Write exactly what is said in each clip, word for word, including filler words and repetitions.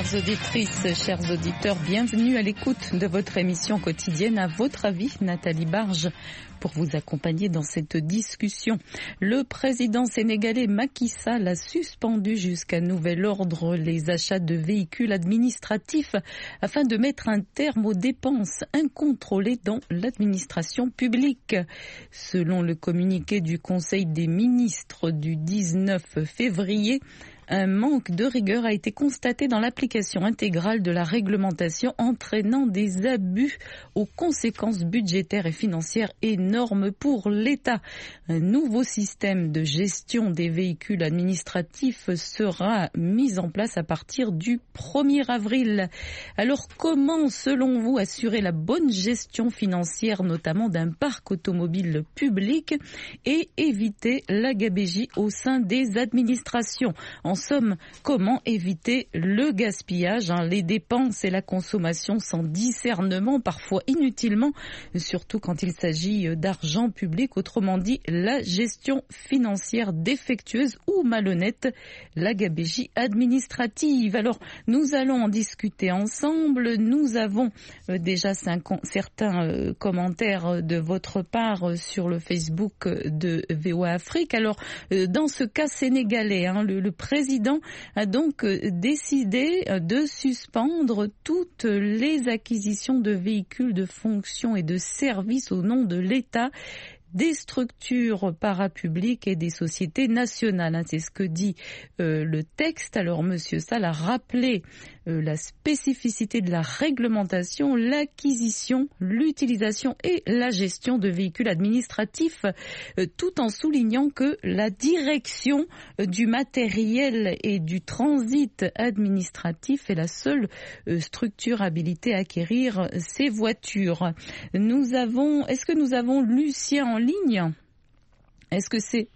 Chères auditrices, chers auditeurs, bienvenue à l'écoute de votre émission quotidienne À votre avis, Nathalie Barge, pour vous accompagner dans cette discussion. Le président sénégalais Macky Sall a suspendu jusqu'à nouvel ordre les achats de véhicules administratifs afin de mettre un terme aux dépenses incontrôlées dans l'administration publique. Selon le communiqué du Conseil des ministres du dix-neuf février, un manque de rigueur a été constaté dans l'application intégrale de la réglementation, entraînant des abus aux conséquences budgétaires et financières énormes pour l'État. Un nouveau système de gestion des véhicules administratifs sera mis en place à partir du premier avril. Alors comment, selon vous, assurer la bonne gestion financière, notamment d'un parc automobile public, et éviter la gabegie au sein des administrations ? En somme, comment éviter le gaspillage, hein, les dépenses et la consommation sans discernement, parfois inutilement, surtout quand il s'agit d'argent public, autrement dit la gestion financière défectueuse ou malhonnête, la gabegie administrative. Alors, nous allons en discuter ensemble. Nous avons euh, déjà cinq, certains euh, commentaires de votre part sur le Facebook de V O A Afrique. Alors, euh, dans ce cas sénégalais, hein, le, le président a donc décidé de suspendre toutes les acquisitions de véhicules de fonction et de services au nom de l'État, des structures parapubliques et des sociétés nationales. C'est ce que dit euh, le texte. Alors, Monsieur Sall a rappelé euh, la spécificité de la réglementation, l'acquisition, l'utilisation et la gestion de véhicules administratifs, euh, tout en soulignant que la direction euh, du matériel et du transit administratif est la seule euh, structure habilitée à acquérir ces voitures. Nous avons, est-ce que nous avons Lucien en ligne? Est-ce que c'est...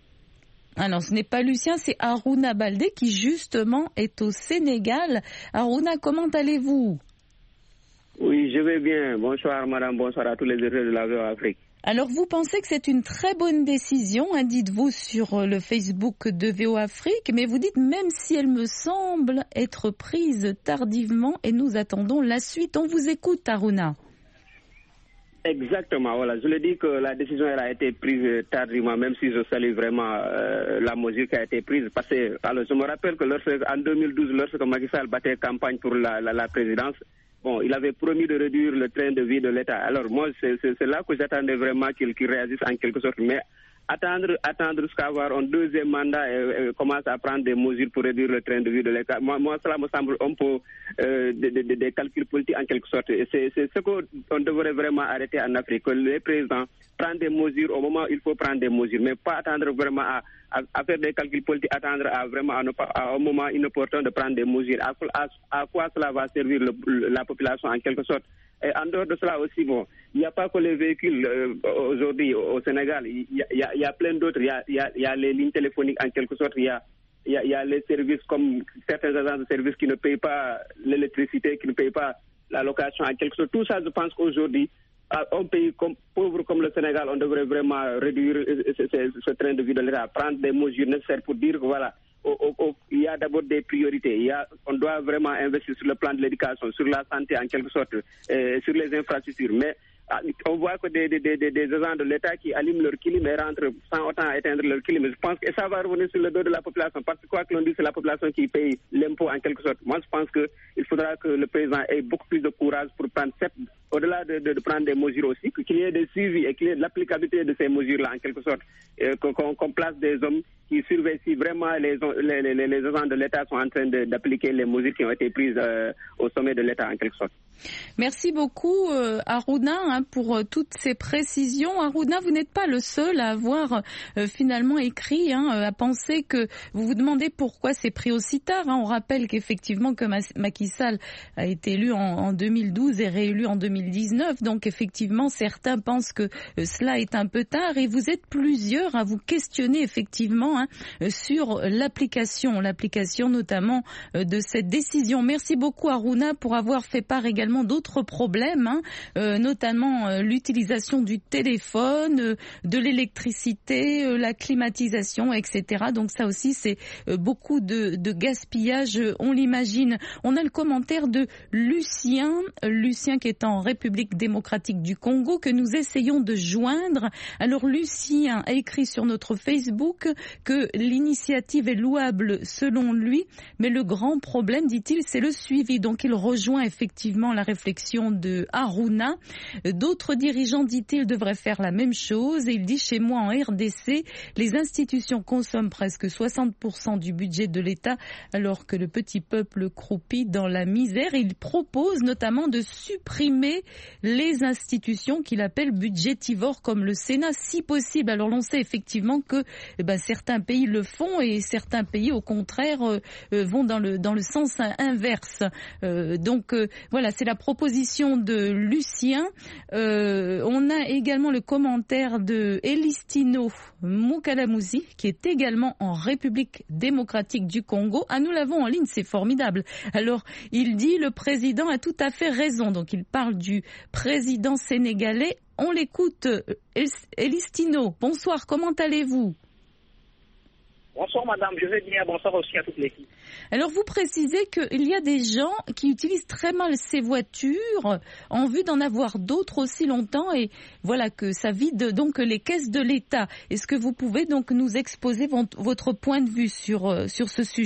Ah non, ce n'est pas Lucien, c'est Harouna Baldé qui justement est au Sénégal. Harouna, comment allez-vous? Oui, je vais bien. Bonsoir madame, bonsoir à tous les auditeurs de la V O A Afrique. Alors vous pensez que c'est une très bonne décision, hein, dites-vous sur le Facebook de V O A Afrique, mais vous dites même si elle me semble être prise tardivement et nous attendons la suite. On vous écoute, Harouna. Exactement, voilà. Je le dis que la décision elle a été prise tardivement, même si je salue vraiment euh, la mesure qui a été prise. Parce que, alors, je me rappelle que lorsque, en deux mille douze, lorsque Macky Sall battait campagne pour la, la, la présidence, bon, il avait promis de réduire le train de vie de l'État. Alors moi, c'est, c'est, c'est là que j'attendais vraiment qu'il, qu'il réagisse en quelque sorte. Mais attendre, attendre jusqu'à avoir un deuxième mandat et, et commence à prendre des mesures pour réduire le train de vie de l'État. Moi, moi cela me semble un peu euh, des, des, des calculs politiques en quelque sorte. Et c'est, c'est ce qu'on devrait vraiment arrêter en Afrique, que les présidents prennent des mesures au moment où il faut prendre des mesures, mais pas attendre vraiment à, à, à faire des calculs politiques, attendre à vraiment à, à un moment inopportun de prendre des mesures. À, à, à quoi cela va servir le, la population en quelque sorte? Et en dehors de cela aussi, bon, il n'y a pas que les véhicules euh, aujourd'hui au Sénégal, il y, y, a, il y a plein d'autres, il y a, il y, a, il y a les lignes téléphoniques en quelque sorte, il y a, il y a, il y a les services comme certains agents de services qui ne payent pas l'électricité, qui ne payent pas la location en quelque sorte. Tout ça, je pense qu'aujourd'hui, un pays comme, pauvre comme le Sénégal, on devrait vraiment réduire ce, ce, ce train de vie de l'État, prendre des mesures nécessaires pour dire que voilà, Au, au, au, il y a d'abord des priorités. Il y a, on doit vraiment investir sur le plan de l'éducation, sur la santé en quelque sorte, euh, sur les infrastructures. Mais on voit que des, des, des, des agents de l'État qui allument leur clim et rentrent sans autant éteindre leur clim. Je pense que ça va revenir sur le dos de la population, parce que quoi que l'on dise, c'est la population qui paye l'impôt en quelque sorte. Moi, je pense qu'il faudra que le président ait beaucoup plus de courage pour prendre cette, au-delà de, de, de prendre des mesures aussi, qu'il y ait des suivis et qu'il y ait de l'applicabilité de ces mesures-là en quelque sorte, euh, qu'on, qu'on place des hommes qui surveillent si vraiment les, les, les, les agents de l'État sont en train de, d'appliquer les mesures qui ont été prises euh, au sommet de l'État en quelque sorte. Merci beaucoup euh, Harouna hein, pour euh, toutes ces précisions. Harouna, vous n'êtes pas le seul à avoir euh, finalement écrit, hein, à penser que vous vous demandez pourquoi c'est pris aussi tard. Hein. On rappelle qu'effectivement que Macky Sall a été élu en, en deux mille douze et réélu en deux mille dix-neuf. Donc effectivement, certains pensent que euh, cela est un peu tard et vous êtes plusieurs à vous questionner effectivement hein, sur l'application, l'application notamment euh, de cette décision. Merci beaucoup Harouna pour avoir fait part également d'autres problèmes, hein, euh, notamment notamment euh, l'utilisation du téléphone, euh, de l'électricité, euh, la climatisation, et cetera. Donc ça aussi, c'est euh, beaucoup de, de gaspillage, euh, on l'imagine. On a le commentaire de Lucien, euh, Lucien qui est en République démocratique du Congo, que nous essayons de joindre. Alors Lucien a écrit sur notre Facebook que l'initiative est louable selon lui, mais le grand problème, dit-il, c'est le suivi. Donc il rejoint effectivement la réflexion de Aruna. D'autres dirigeants, dit-il, devraient faire la même chose. Et il dit, chez moi en R D C, les institutions consomment presque soixante pour cent du budget de l'État, alors que le petit peuple croupit dans la misère. Il propose notamment de supprimer les institutions qu'il appelle budgétivores, comme le Sénat, si possible. Alors l'on sait effectivement que eh ben, certains pays le font et certains pays, au contraire, euh, vont dans le, dans le sens inverse. Euh, donc euh, voilà, c'est la proposition de Lucien. Euh, on a également le commentaire de Elistino Mukalamuzi, qui est également en République démocratique du Congo. Ah, nous l'avons en ligne, c'est formidable. Alors, il dit, le président a tout à fait raison. Donc, il parle du président sénégalais. On l'écoute. Elistino, bonsoir, comment allez-vous ? Bonsoir madame, je vais bien, bonsoir aussi à toute l'équipe. Alors vous précisez qu'il y a des gens qui utilisent très mal ces voitures en vue d'en avoir d'autres aussi longtemps et voilà que ça vide donc les caisses de l'État. Est-ce que vous pouvez donc nous exposer votre point de vue sur, sur ce sujet ?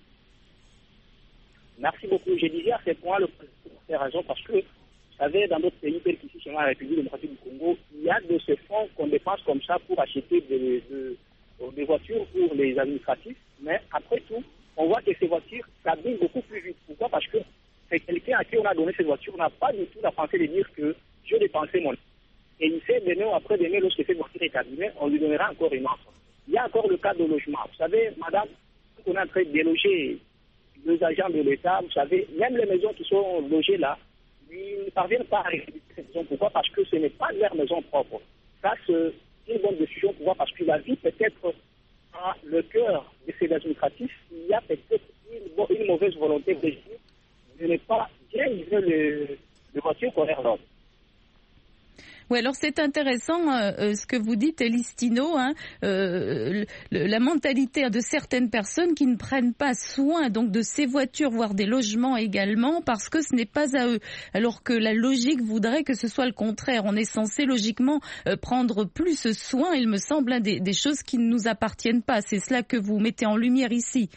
Merci beaucoup. Je disais à ce point le président pour faire raison parce que vous savez, dans d'autres pays, tels qu'ici, chez moi, la République démocratique du Congo, il y a de ces fonds qu'on dépense comme ça pour acheter des... des des voitures pour les administratifs, mais après tout, on voit que ces voitures s'abîment beaucoup plus vite. Pourquoi ? Parce que c'est quelqu'un à qui on a donné ces voitures, on n'a pas du tout la pensée de dire que je dépensais mon... Et il sait demain ou après demain, lorsque cette voiture est abîmée, on lui donnera encore une autre. Il y a encore le cas de logement. Vous savez, madame, quand on est en train de déloger les agents de l'État, vous savez, même les maisons qui sont logées là, ils ne parviennent pas à récupérer ces maisons. Pourquoi ? Parce que ce n'est pas leur maison propre. Ça, c'est une bonne décision pour voir parce que la vie peut-être à le cœur de ces administratifs, il y a peut-être une, une mauvaise volonté de dire de ne pas bien livrer le, le voiture qu'on leur donne. Oui, alors c'est intéressant euh, ce que vous dites, Elistino, hein, euh, le, la mentalité de certaines personnes qui ne prennent pas soin donc de ces voitures, voire des logements également, parce que ce n'est pas à eux. Alors que la logique voudrait que ce soit le contraire. On est censé logiquement euh, prendre plus soin, il me semble, hein, des, des choses qui ne nous appartiennent pas. C'est cela que vous mettez en lumière ici.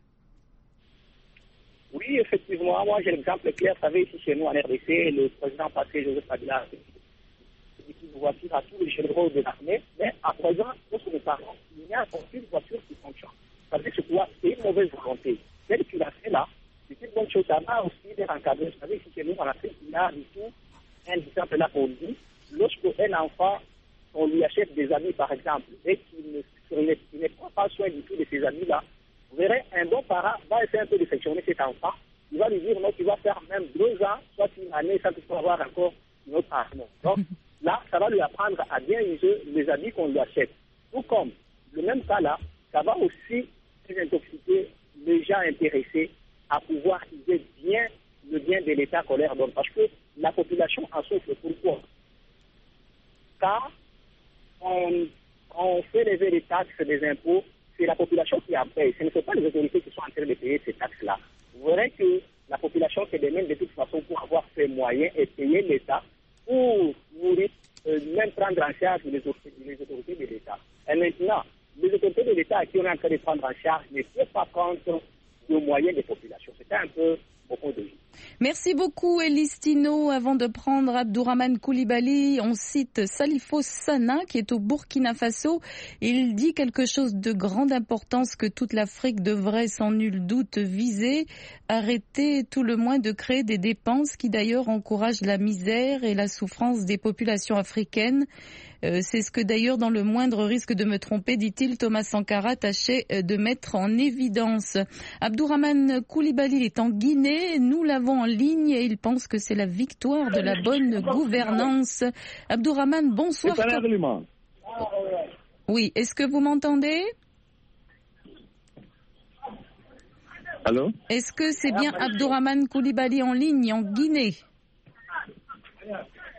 Oui, effectivement. Moi, j'ai l'exemple clair. Vous savez, ici chez nous en R D C, le président passé, Joseph Kabila, de voiture à tous les généraux de l'armée, mais à présent, lorsque nous parlons, il n'y a aucune voiture qui fonctionne. Ça veut dire que c'est une mauvaise volonté. Celle qu'il a fait là, c'est une bonne chose. Ça va aussi d'être encadré. Vous savez, si chez nous, en Afrique, il y a du tout un exemple là qu'on dit, lorsqu'un enfant, on lui achète des habits, par exemple, et qu'il ne, il ne prend pas soin du tout de ces habits-là, vous verrez, un bon parent va essayer un peu de sectionner cet enfant. Il va lui dire, non, tu vas faire même deux ans, soit une année, sans qu'il faut avoir encore une autre arme. Donc, là, ça va lui apprendre à bien user les habits qu'on lui achète. Tout comme, le même cas là, ça va aussi désintoxiquer les gens intéressés à pouvoir user bien le bien de l'État qu'on leur donne. Parce que la population en souffre. Pourquoi ? Car on, on fait lever les taxes et des impôts, c'est la population qui en paye. Ce ne sont pas les autorités qui sont en train de payer ces taxes-là. Vous verrez que la population se démène de toute façon pour avoir ses moyens et payer l'État pour nourrir, euh, même prendre en charge les autorités, les autorités de l'État. Et maintenant, les autorités de l'État à qui on est en train de prendre en charge ne peuvent pas prendre le moyen des populations. C'était un peu beaucoup de vie. Merci beaucoup, Elistino. Avant de prendre Abdourahmane Coulibaly, on cite Salifo Sana, qui est au Burkina Faso. Il dit quelque chose de grande importance que toute l'Afrique devrait sans nul doute viser. Arrêter tout le moins de créer des dépenses qui d'ailleurs encouragent la misère et la souffrance des populations africaines. Euh, c'est ce que d'ailleurs, dans le moindre risque de me tromper, dit-il, Thomas Sankara tâchait de mettre en évidence. Abdourahmane Coulibaly est en Guinée, nous l'avons en ligne et il pense que c'est la victoire de la bonne gouvernance. Abdourahmane, bonsoir. Oui, est-ce que vous m'entendez ? Allô ? Est-ce que c'est bien Abdourahmane Coulibaly en ligne en Guinée ?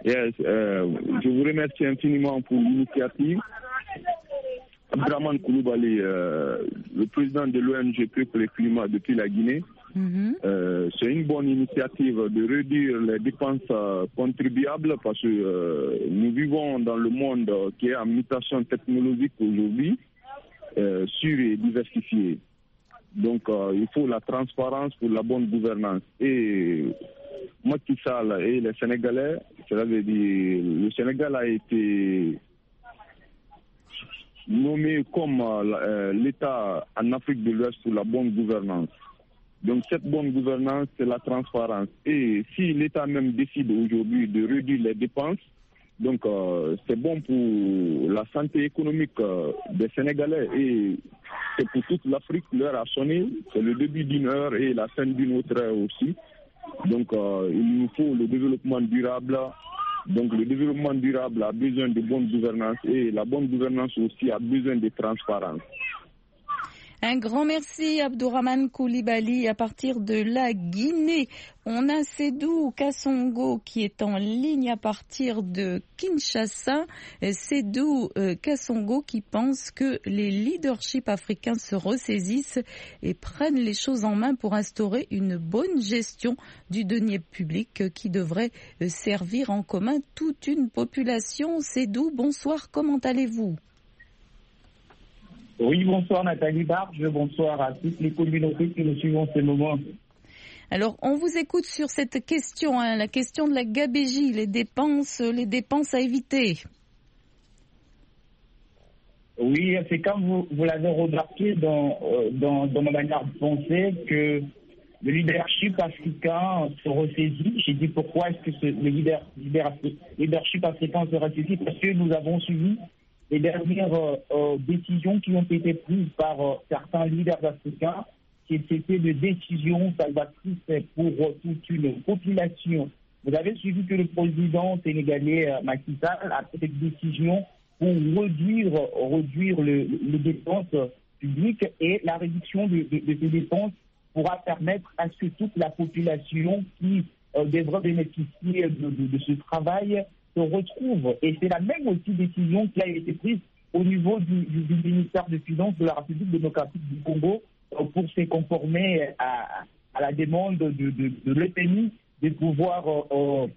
Yes, euh, je vous remercie infiniment pour l'initiative. Abdourahmane Coulibaly, euh, le président de l'O N G Paix pour le climat depuis la Guinée. Mm-hmm. Euh, c'est une bonne initiative de réduire les dépenses euh, contribuables parce que euh, nous vivons dans le monde euh, qui est en mutation technologique aujourd'hui, euh, sûr et diversifié. Donc euh, il faut la transparence pour la bonne gouvernance. Et Macky Sall et les Sénégalais, cela veut dire le Sénégal a été nommé comme euh, l'État en Afrique de l'Ouest pour la bonne gouvernance. Donc cette bonne gouvernance, c'est la transparence. Et si l'État même décide aujourd'hui de réduire les dépenses, donc euh, c'est bon pour la santé économique euh, des Sénégalais et c'est pour toute l'Afrique. L'heure a sonné, c'est le début d'une heure et la fin d'une autre heure aussi. Donc euh, il nous faut le développement durable. Donc le développement durable a besoin de bonne gouvernance et la bonne gouvernance aussi a besoin de transparence. Un grand merci Abdourahmane Coulibaly. À partir de la Guinée, on a Sédou Kassongo qui est en ligne à partir de Kinshasa. Sédou Kassongo qui pense que les leaderships africains se ressaisissent et prennent les choses en main pour instaurer une bonne gestion du denier public qui devrait servir en commun toute une population. Sédou, bonsoir, comment allez-vous ? Oui, bonsoir Nathalie Barge, bonsoir à toutes les communautés qui nous suivent en ce moment. Alors, on vous écoute sur cette question, hein, la question de la gabégie, les dépenses, les dépenses à éviter. Oui, c'est comme vous, vous l'avez remarqué dans, euh, dans, dans ma manière de penser que le leadership africain se ressaisit. J'ai dit pourquoi est-ce que ce, le leader, leader, leadership africain se ressaisit? Parce que nous avons suivi les dernières euh, euh, décisions qui ont été prises par euh, certains leaders africains, qui étaient des décisions salvatrices pour euh, toute une population. Vous avez suivi que le président sénégalais euh, Macky Sall a pris cette décision pour réduire, réduire le, les dépenses publiques et la réduction de, de, de ces dépenses pourra permettre à ce que toute la population qui euh, devra bénéficier de, de, de ce travail se retrouve. Et c'est la même aussi décision qui a été prise au niveau du, du, du ministère des Finances de la République démocratique du Congo euh, pour se conformer à, à la demande de, de, de l'E P M I de pouvoir, euh,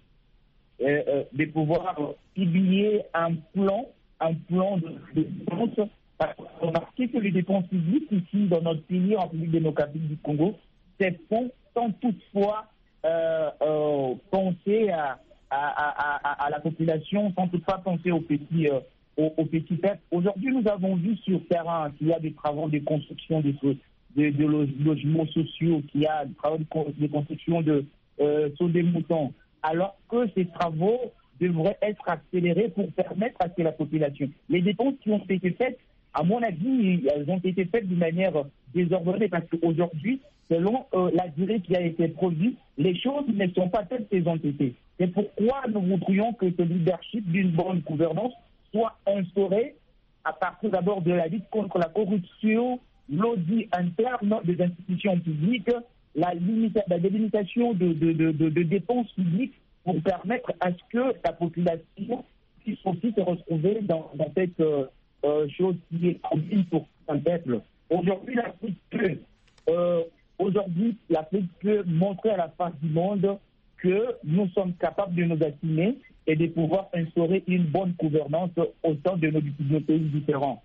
euh, de pouvoir publier un plan, un plan de, de dépenses. Remarquez que les dépenses publiques ici dans notre pays, en République démocratique du Congo, ces fonds sont toutefois euh, euh, pensés à À, à, à, à la population, sans toutefois penser aux petits, euh, aux, aux petits peuples. Aujourd'hui, nous avons vu sur terrain qu'il y a des travaux de construction de, de, de logements sociaux, qu'il y a des travaux de, de construction de euh, sur des moutons, alors que ces travaux devraient être accélérés pour permettre à ce que la population. Les dépenses qui ont été faites, à mon avis, elles ont été faites d'une manière désordonnée parce qu'aujourd'hui, selon euh, la durée qui a été produite, les choses ne sont pas telles qu'elles ont été. C'est pourquoi nous voudrions que ce leadership d'une bonne gouvernance soit instauré à partir d'abord de la lutte contre la corruption, l'audit interne des institutions publiques, la, limita- la délimitation de, de, de, de, de dépenses publiques pour permettre à ce que la population puisse aussi se retrouver dans, dans cette euh, euh, chose qui est commune pour un peuple. Aujourd'hui, l'Afrique peut, euh, aujourd'hui, l'Afrique peut montrer à la face du monde que nous sommes capables de nous assumer et de pouvoir instaurer une bonne gouvernance au sein de nos, de nos pays différents.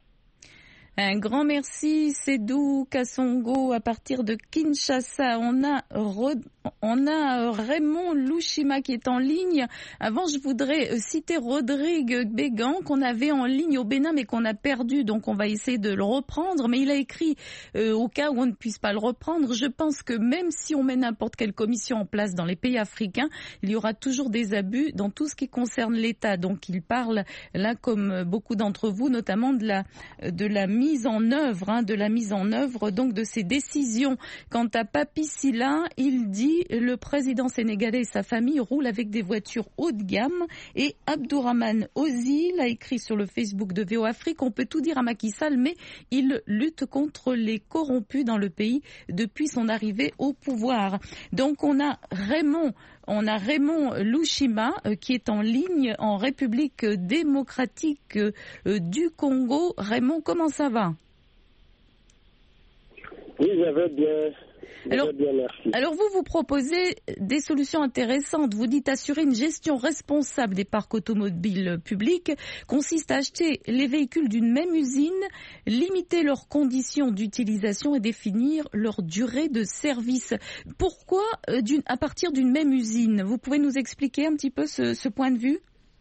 Un grand merci, Sédou Kassongo, à partir de Kinshasa. On a, on a Raymond Louchima qui est en ligne. Avant, je voudrais citer Rodrigue Bégan qu'on avait en ligne au Bénin mais qu'on a perdu, donc on va essayer de le reprendre. Mais il a écrit, euh, au cas où on ne puisse pas le reprendre, je pense que même si on met n'importe quelle commission en place dans les pays africains, il y aura toujours des abus dans tout ce qui concerne l'État. Donc il parle, là comme beaucoup d'entre vous, notamment de la, de la mise en œuvre, hein, de la mise en œuvre donc de ces décisions. Quant à Papi Silla, il dit le président sénégalais et sa famille roulent avec des voitures haut de gamme. Et Abdourahmane Ozil a écrit sur le Facebook de V O Afrique, on peut tout dire à Macky Sall, mais il lutte contre les corrompus dans le pays depuis son arrivée au pouvoir. Donc on a Raymond on a Raymond Louchima euh, qui est en ligne en République démocratique euh, du Congo. Raymond, comment ça va? Oui, je vais bien. Alors, bien, merci. alors vous, vous proposez des solutions intéressantes. Vous dites assurer une gestion responsable des parcs automobiles publics consiste à acheter les véhicules d'une même usine, limiter leurs conditions d'utilisation et définir leur durée de service. Pourquoi euh, d'une, à partir d'une même usine? Vous pouvez nous expliquer un petit peu ce, ce point de vue?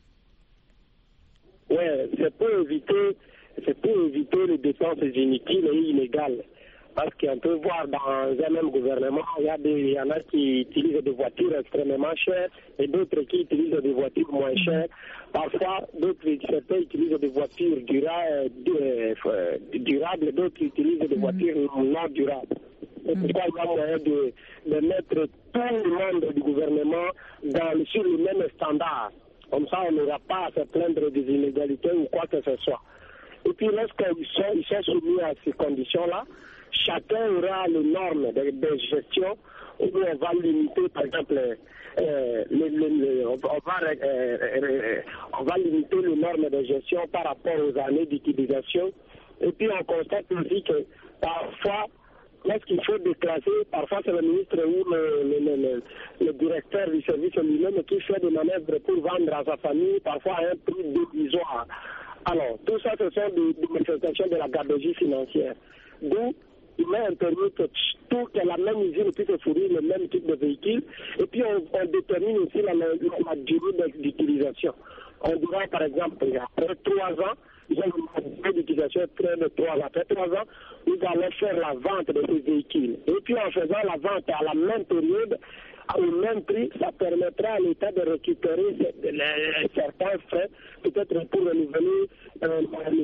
Oui, c'est pour éviter, c'est pour éviter les dépenses inutiles et illégales. Parce qu'on peut voir dans un même gouvernement, il y, a des, il y en a qui utilisent des voitures extrêmement chères et d'autres qui utilisent des voitures moins chères. Parfois, d'autres certains utilisent des voitures dura, durables, d'autres utilisent des voitures non durables. C'est pourquoi il y a moyen de, de mettre tout le monde du gouvernement dans le, sur le même standard. Comme ça, on n'aura pas à se plaindre des inégalités ou quoi que ce soit. Et puis, lorsqu'ils sont, ils sont soumis à ces conditions-là, chacun aura les normes de, de gestion où on va limiter, par exemple, euh, les, les, les, on, va, euh, on va limiter les normes de gestion par rapport aux années d'utilisation. Et puis on constate aussi que parfois, lorsqu'il faut déclasser, parfois c'est le ministre ou le, le, le, le directeur du service lui-même qui fait des manœuvres pour vendre à sa famille, parfois à un prix dérisoire. Alors, tout ça, ce sont des, des manifestations de la gabegie financière. D'où il est interdit que tout que la même usine puisse fournir le même type de véhicule. Et puis, on, on détermine aussi la, la, la durée d'utilisation. On dira, par exemple, après trois ans, ils ont une durée d'utilisation près de trois ans. Après trois ans, ils allons faire la vente de ces véhicules. Et puis, en faisant la vente à la même période, au même prix, ça permettra à l'État de récupérer certains frais, peut-être pour renouveler euh,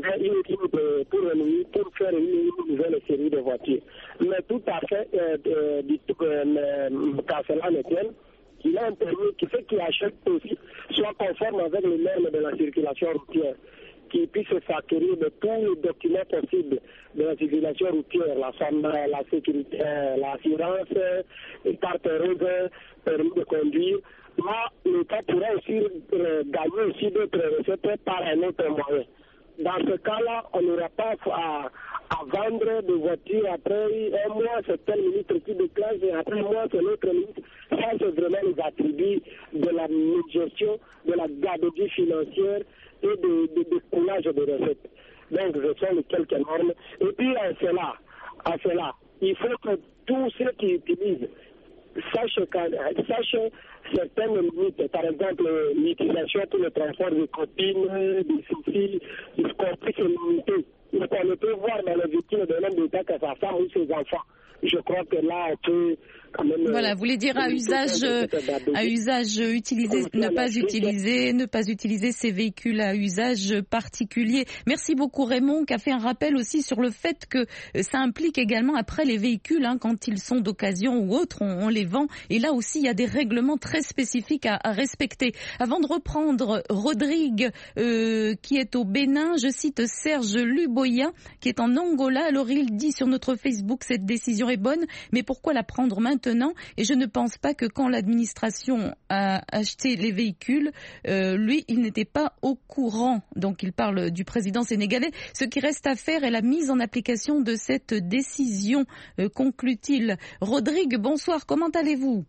une, pour, renouveler, pour faire une, une nouvelle série de voitures. Mais tout à fait, euh, du tout que qu'à cela ne tienne, il a un permis qui fait qu'il achète aussi, soit conforme avec les normes de la circulation routière, qui puisse s'acquérir de tous les documents possibles de la circulation routière, la, la sécurité, l'assurance, les cartes roses, permis de conduire. Là, l'État pourrait aussi euh, gagner aussi d'autres recettes par un autre moyen. Dans ce cas-là, on n'aura pas à, à vendre des voitures après un mois, c'est tel ministre qui déclare, et après un mois, c'est l'autre ministre. Ça, c'est vraiment les attributs de la gestion, de la gabegie financière et de, de, de coulage de recettes. Donc, ce sont les quelques normes. Et puis, à cela, à cela, il faut que tous ceux qui utilisent sachent, sachent certaines limites. Par exemple, l'utilisation pour le transport des copines, des filles, des compris c'est limité. Donc, on ne peut voir dans les véhicules de l'homme d'État que sa femme ou ses enfants. Je crois que là, on peut quand même... Voilà, vous voulez dire à usage, à usage utilisé, ne pas utiliser, ne pas utiliser ces véhicules à usage particulier. Merci beaucoup Raymond, qui a fait un rappel aussi sur le fait que ça implique également après les véhicules, hein, quand ils sont d'occasion ou autres, on, on les vend. Et là aussi, il y a des règlements très spécifiques à, à respecter. Avant de reprendre Rodrigue, euh, qui est au Bénin, je cite Serge Luboya, qui est en Angola. Alors il dit sur notre Facebook, cette décision est bonne, mais pourquoi la prendre maintenant? Et je ne pense pas que quand l'administration a acheté les véhicules, euh, lui, il n'était pas au courant. Donc il parle du président sénégalais. Ce qui reste à faire est la mise en application de cette décision, euh, conclut-il. Rodrigue, bonsoir, comment allez-vous?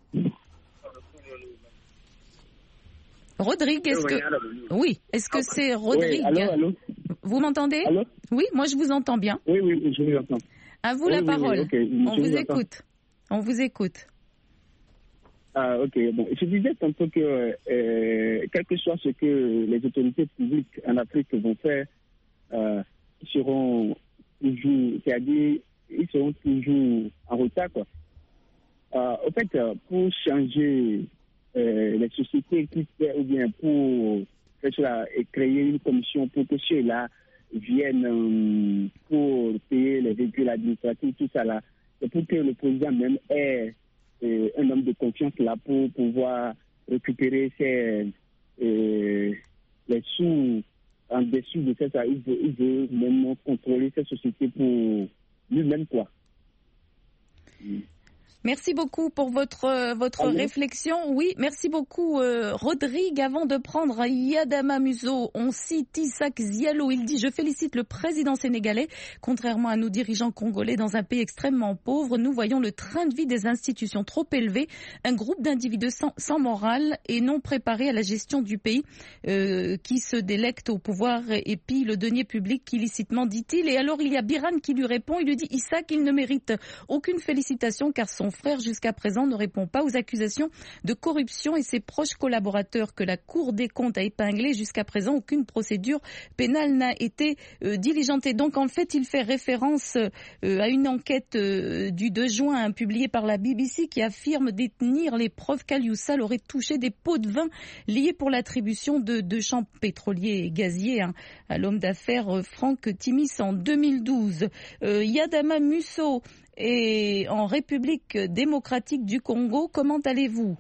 Rodrigue, est-ce que... Oui, est-ce que c'est Rodrigue? Oui, allô, allô. Vous m'entendez? Allô? Oui, moi je vous entends bien. Oui, oui, je vous entends. À vous oui, la oui, parole. Oui, okay. On vous, vous écoute. On vous écoute. Ah, ok. Bon, je disais tantôt que, euh, quel que soit ce que les autorités publiques en Afrique vont faire, euh, ils seront toujours, c'est-à-dire, ils seront toujours en retard, quoi. Euh, au fait, pour changer euh, les sociétés qui ou bien pour faire cela et créer une commission pour que ceux-là viennent euh, pour payer les véhicules administratifs, tout ça là, c'est pour que le président même ait euh, un homme de confiance là pour pouvoir récupérer ses, euh, les sous en dessous de ça. Il veut, il veut même contrôler ces sociétés pour lui-même, quoi. Merci beaucoup pour votre votre Allô. réflexion. Oui, merci beaucoup, euh, Rodrigue. Avant de prendre Yadama Musso, on cite Isaac Zialo. Il dit « Je félicite le président sénégalais. Contrairement à nos dirigeants congolais dans un pays extrêmement pauvre, nous voyons le train de vie des institutions trop élevé, un groupe d'individus sans, sans morale et non préparés à la gestion du pays euh, qui se délecte au pouvoir et pille le denier public illicitement, dit-il. » Et alors il y a Biran qui lui répond. Il lui dit « Isaac, il ne mérite aucune félicitation car son frère jusqu'à présent ne répond pas aux accusations de corruption et ses proches collaborateurs que la Cour des comptes a épinglés. Jusqu'à présent, aucune procédure pénale n'a été euh, diligentée. » Donc en fait, il fait référence euh, à une enquête euh, du deux juin hein, publiée par la B B C qui affirme détenir les preuves qu'Aliou Sall aurait touché des pots de vin liés pour l'attribution de, de champs pétroliers et gaziers hein, à l'homme d'affaires euh, Franck Timis en deux mille douze. Euh, Yadama Musso et en République démocratique du Congo, comment allez-vous?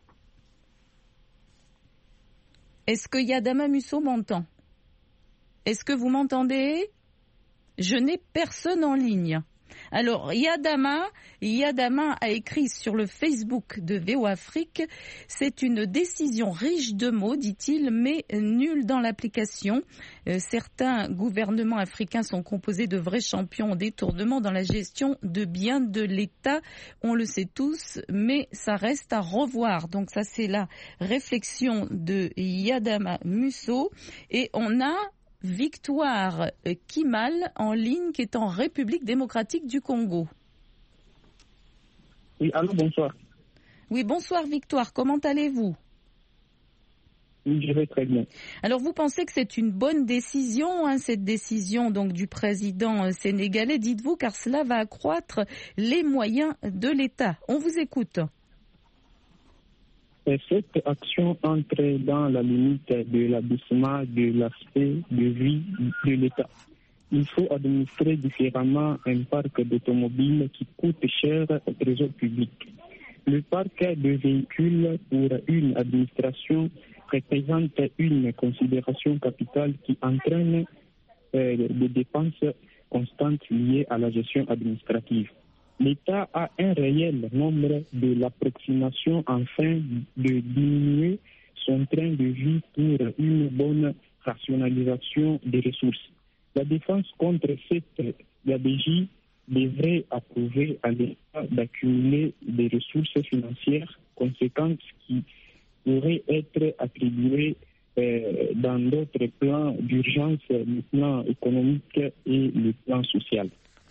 Est-ce que Yadama Musso m'entend? Est-ce que vous m'entendez? Je n'ai personne en ligne. Alors, Yadama, Yadama a écrit sur le Facebook de V O Afrique, c'est une décision riche de mots, dit-il, mais nulle dans l'application. Euh, certains gouvernements africains sont composés de vrais champions en détournement dans la gestion de biens de l'État. On le sait tous, mais ça reste à revoir. Donc ça, c'est la réflexion de Yadama Musso. Et on a Victoire Kimal en ligne qui est en République démocratique du Congo. Oui, allô, bonsoir. Oui, bonsoir Victoire, comment allez-vous? Oui, je vais très bien. Alors vous pensez que c'est une bonne décision, hein, cette décision donc du président sénégalais, dites-vous, car cela va accroître les moyens de l'État. On vous écoute. Cette action entre dans la limite de l'abaissement de l'aspect de vie de l'État. Il faut administrer différemment un parc d'automobiles qui coûte cher au trésor public. Le parc de véhicules pour une administration représente une considération capitale qui entraîne euh, des dépenses constantes liées à la gestion administrative. L'État a un réel nombre de l'approximation afin de diminuer son train de vie pour une bonne rationalisation des ressources. La défense contre cette gabegie devrait approuver à l'État d'accumuler des ressources financières conséquentes qui pourraient être attribuées euh, dans d'autres plans d'urgence, le plan économique et le plan social.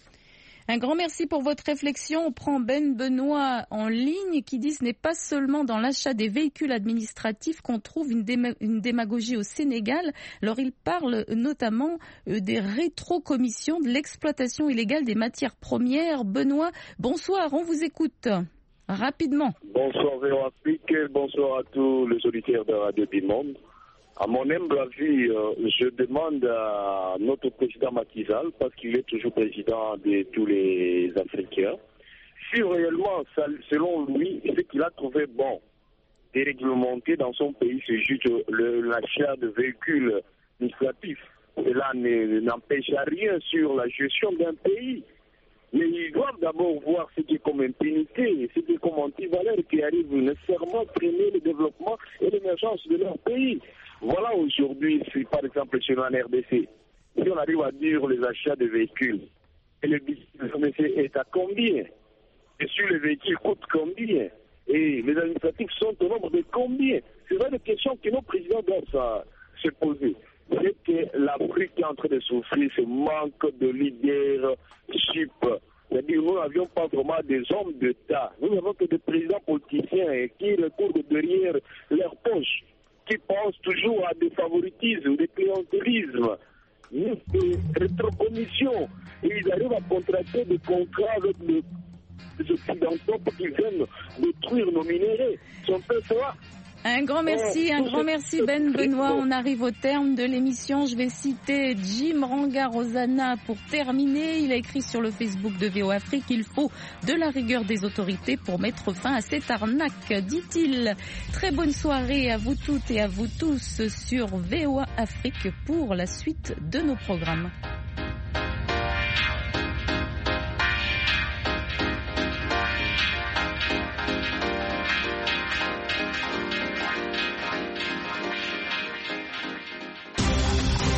Un grand merci pour votre réflexion. On prend Ben Benoît en ligne qui dit ce n'est pas seulement dans l'achat des véhicules administratifs qu'on trouve une, déma- une démagogie au Sénégal. Alors il parle notamment euh, des rétrocommissions, de l'exploitation illégale des matières premières. Benoît, bonsoir, on vous écoute rapidement. Bonsoir V O Afrique, bonsoir à tous les auditeurs de Radio du Monde. À mon humble avis, euh, je demande à notre président Macky Sall, parce qu'il est toujours président de tous les Africains, si réellement, selon lui, ce qu'il a trouvé bon et réglementé dans son pays, c'est juste le, l'achat de véhicules administratifs. Cela n'empêche rien sur la gestion d'un pays. Mais ils doivent d'abord voir ce qui est comme impunité, ce qui est comme antivaleur qui arrive nécessairement freiner le développement et l'émergence de leur pays. Voilà aujourd'hui, si par exemple sur la R D C, si on arrive à dire les achats de véhicules, et le business est à combien? Et sur les véhicules coûtent combien? Et les administratifs sont au nombre de combien? C'est vrai des questions que nos présidents doivent se poser. C'est que l'Afrique est en train de souffrir ce manque de leadership. C'est-à-dire nous n'avions pas vraiment des hommes d'État. Nous n'avons que des présidents politiciens qui recourent derrière leur poche, qui pensent toujours à des favoritismes, des clientélismes, des rétrocommissions. Et ils arrivent à contracter des contrats avec les, les Occidentaux pour qu'ils viennent détruire nos minéraux. Si on peut savoir. Un grand merci, un grand merci Ben Benoît. On arrive au terme de l'émission. Je vais citer Jim Rangarosana pour terminer. Il a écrit sur le Facebook de V O Afrique qu'il faut de la rigueur des autorités pour mettre fin à cette arnaque, dit-il. Très bonne soirée à vous toutes et à vous tous sur V O Afrique pour la suite de nos programmes.